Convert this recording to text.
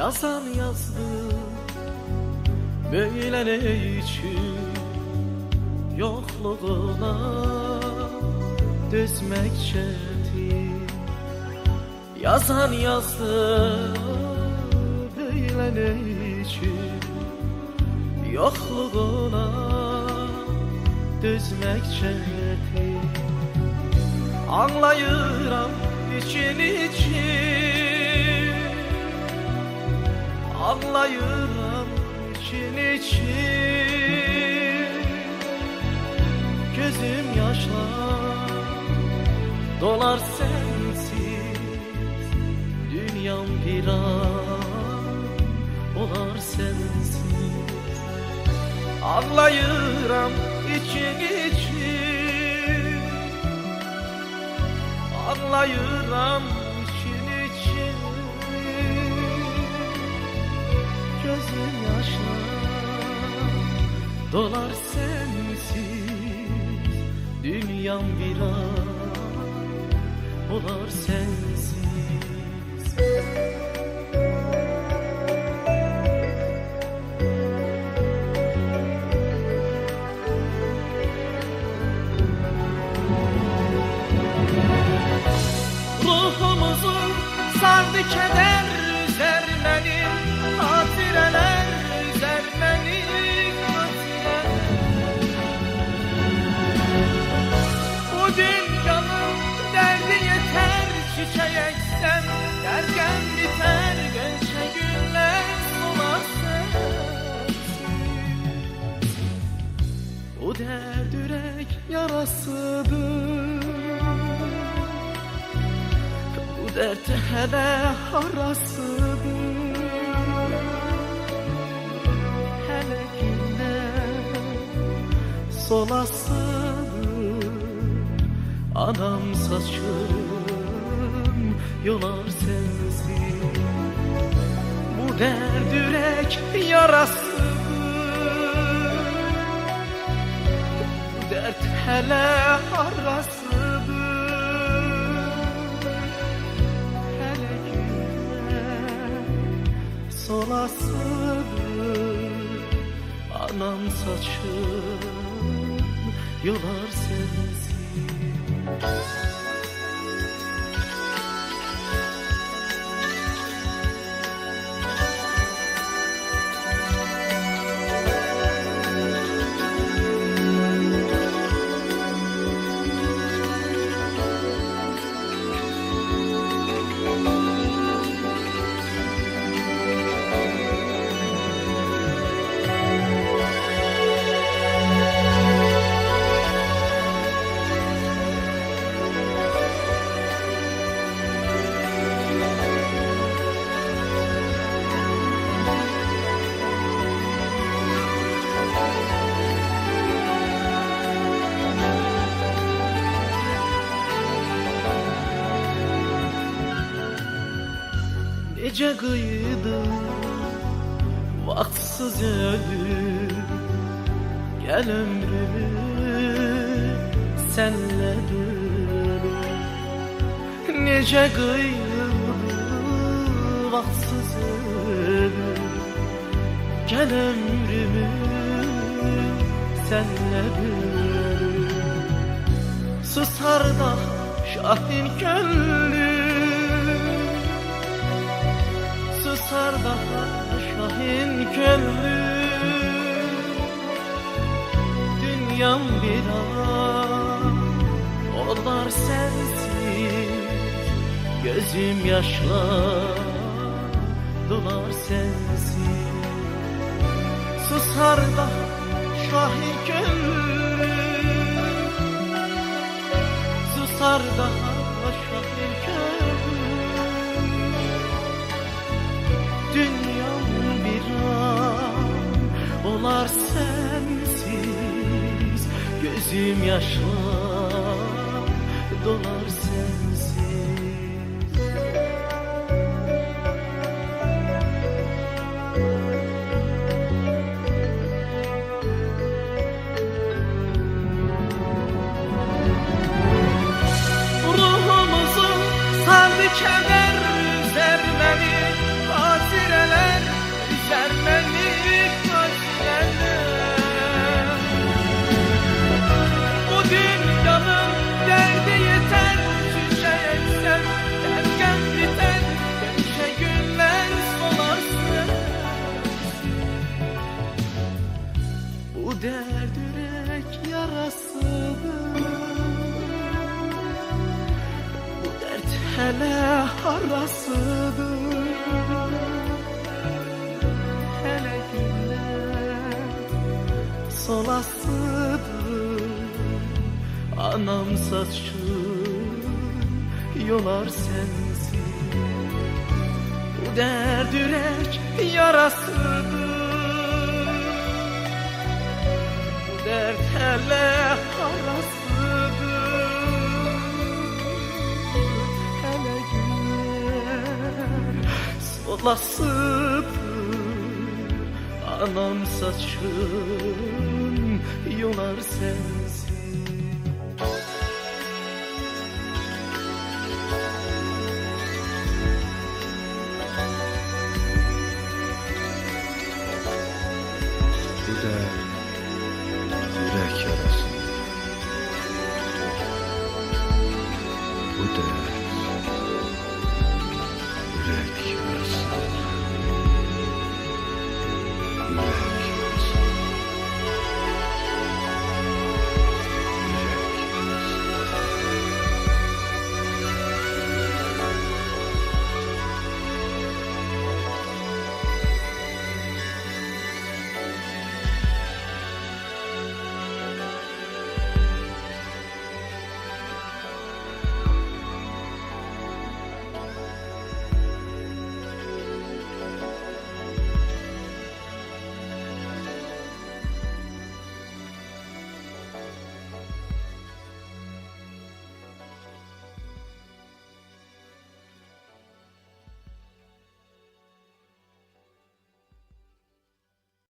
Yazan yazdı böyle ne için, yokluğuna düzmek çetin. Yazan yazdı böyle ne için, yokluğuna düzmek çetin. Anlayıram için için, anlayıram için gözüm yaşla dolar sensiz, dünyam bir an olar sensiz. Anlayıram için anlayıram için gözüm yaşla dolar sensiz, dünyam bir an olar sensiz. Ruhumuzu sardı keder üzermeni, hatireler üzermeni, hatireler. Bu dünyanın derdi yeter çiçeği eksem, derken biter gençe güller solar sensiz. Bu dert yürek yarasıdır, bu dert hele harasıdır, hele güller solasıdır. Anam saçım yolar sensiz, bu dert yürek yarasıdır, bu dert hele harasıdır, hele güller solasıdır. Anam saçım yolar sensiz. Nece kıydım vaktsız ölüm, gel ömrümü senle bölüm. Nece kıydım vaktsız ölüm, gel ömrümü senle bölüm. Susar da şahin gönlüm, susar daha şahin gönlüm. Dünyam bir an olar sensiz, gözüm yaşla dolar sensiz. Susar daha şahin gönlüm, susar daha şahin gönlüm. Dünyam bir an olar sensiz, gözüm yaşla dolar sensiz. Ruhumuzu sardı keder üzermeni, hatireler hele harasıdır, hele güller solasıdır. Anam saçın yolar sensin, bu dert yürek yarasıdır, bu dert hele harasıdır, hele güller solasıdır. Anam saçın yolar sensin. Bu da yürek yarası. Bu da